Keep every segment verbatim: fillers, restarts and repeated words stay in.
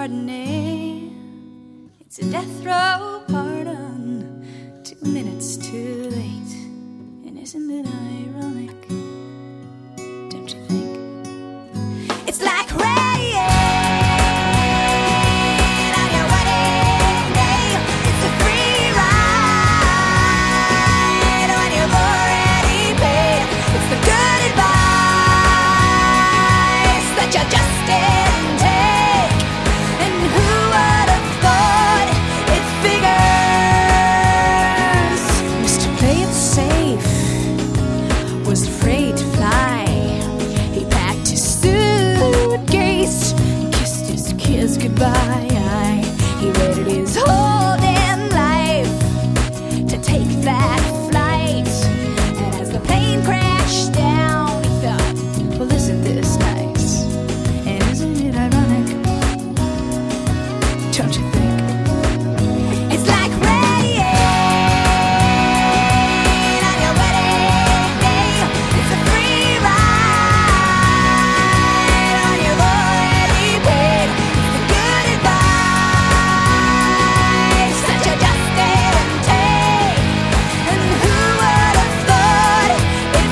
Chardonnay. It's a death row pardon, two minutes too late. And isn't it ironic? Don't you think? It's like rain on your wedding day. It's a free ride when you've already paid. It's the good advice that you just didn't take. And who would have thought it figures? Mister Play It Safe was afraid to fly. He packed his suitcase, kissed his kids goodbye. He waited his whole damn life to take that flight. And as the plane crashed down, he thought, well, isn't this nice? And isn't it ironic? Don't you think? It's like rain on your wedding day. It's a free ride on your already paid. It's the good advice that you just didn't take. And who would have thought it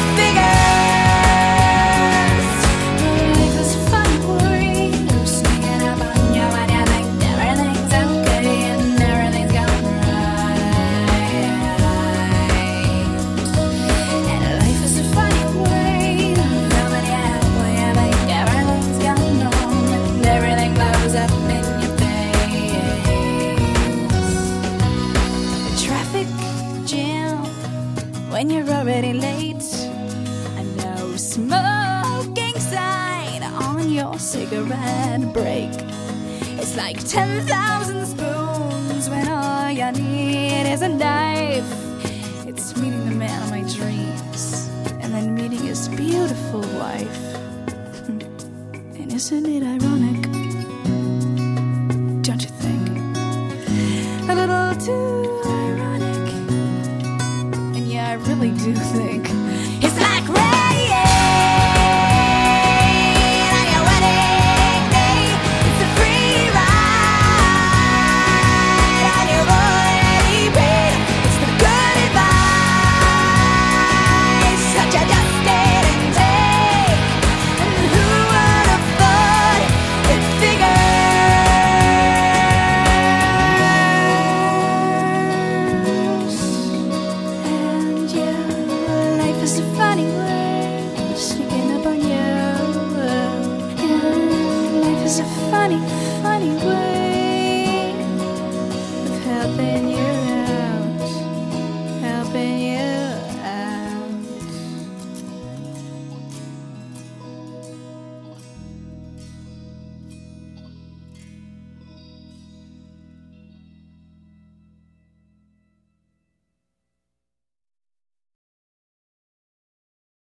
figures? Life is a funny way of sneaking up on you when you think everything's okay and everything's going right. And life is a funny way of coming out when you think everything's going wrong and everything blows up in your face. A traffic jam when you're already late. A no smoking sign on your cigarette break. It's like ten thousand spoons when all you need is a knife. It's meeting the man of my dreams and then meeting his beautiful wife. And isn't it ironic? Don't you think? A little too ironic. And yeah, I really do think it's like rain on your wedding day. It's a free ride on your already paid. It's the good advice that you just didn't take. And who would have thought it figures? And yeah, life is a funny way of sneaking up on you. Yeah, life is a funny, funny way